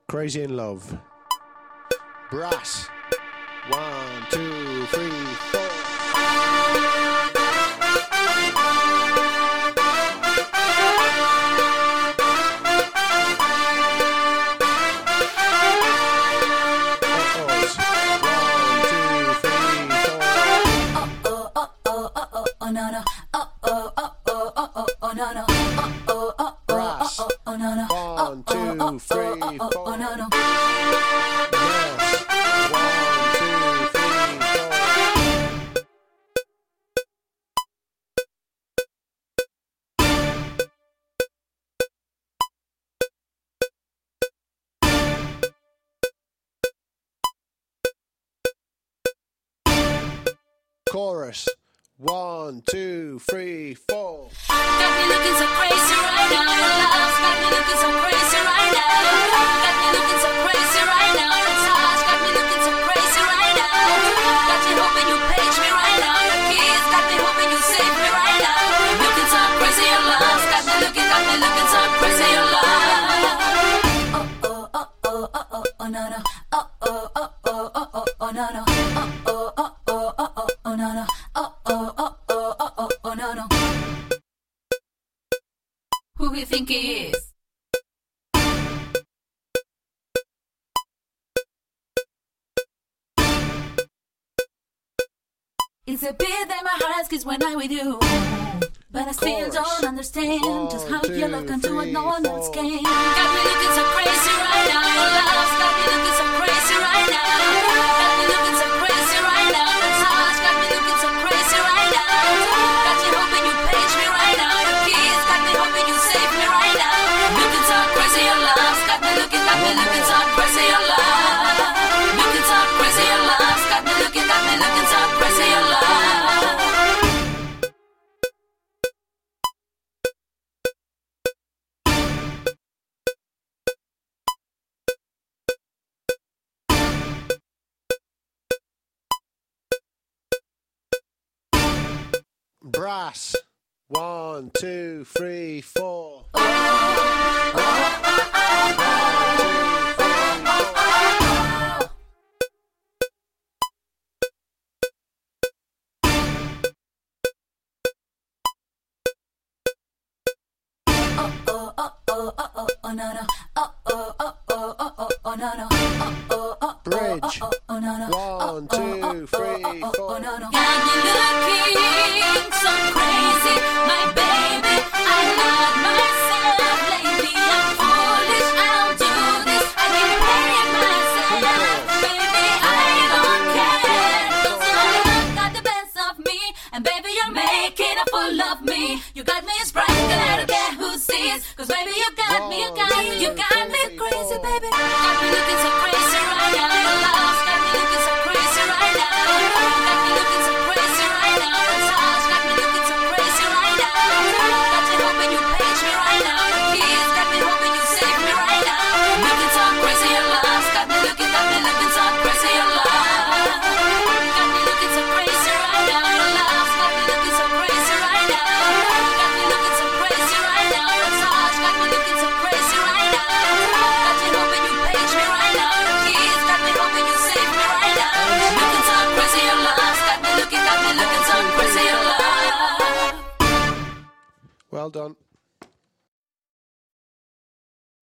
Crazy in Love. Brass. 1, 2, 3, 4. Chorus. 1, 2, 3, 4. Got me looking so crazy right now. Your love's got me looking so crazy right now. Got me looking so crazy right now. Your touch got me looking so crazy right now. Got you hoping you page me right now. Your kiss got me hoping you save me right now. Looking so crazy, your love's got me looking so crazy, your love. Oh oh oh oh oh oh no no. Oh oh oh oh oh oh oh no no. Oh oh oh oh oh oh oh no no. Oh oh oh oh oh oh no no. Who you think he is? It's a bit that my heart asks when I'm with you, but I still don't understand just how your love can do what no one else can. Got me looking so crazy right now. Your love's got me looking so crazy right now. Got me looking so crazy right now. Your touch got me looking so crazy right now. Got you hoping you page me right now. Your kiss got me hoping you save me right now. Looking so crazy, your love's got me looking so crazy, your love. Looking so crazy, your love's got me looking so crazy, your love. Brass. 1, 2, 3, 4. Bridge. 1, 2, 3, 4. Got me looking so crazy, my baby. I'm not myself lately. I'm foolish. I'll do this. I can play it myself, baby. I don't care. 'Cause your love got the best of me, and baby, you're making a fool of me. You got me sprung, and I don't care who sees. 'Cause baby, you got me crazy, baby. Got me looking so crazy right now. Your love's got me looking so crazy right now. Got me looking so crazy right now. Your touch got me looking so crazy right now. Got you hoping you page me right now. Your kiss got me hoping you save me right now. Looking so crazy, your love's got me looking so crazy, your love. Got me looking so crazy right now. Your love's got me looking so crazy right now. Got me looking so crazy right now. Your touch got me looking so crazy right now. Got you hoping you page me right now. Your kiss got me hoping you save me right now. Looking so crazy, your love's got me looking so crazy, your love. Well done.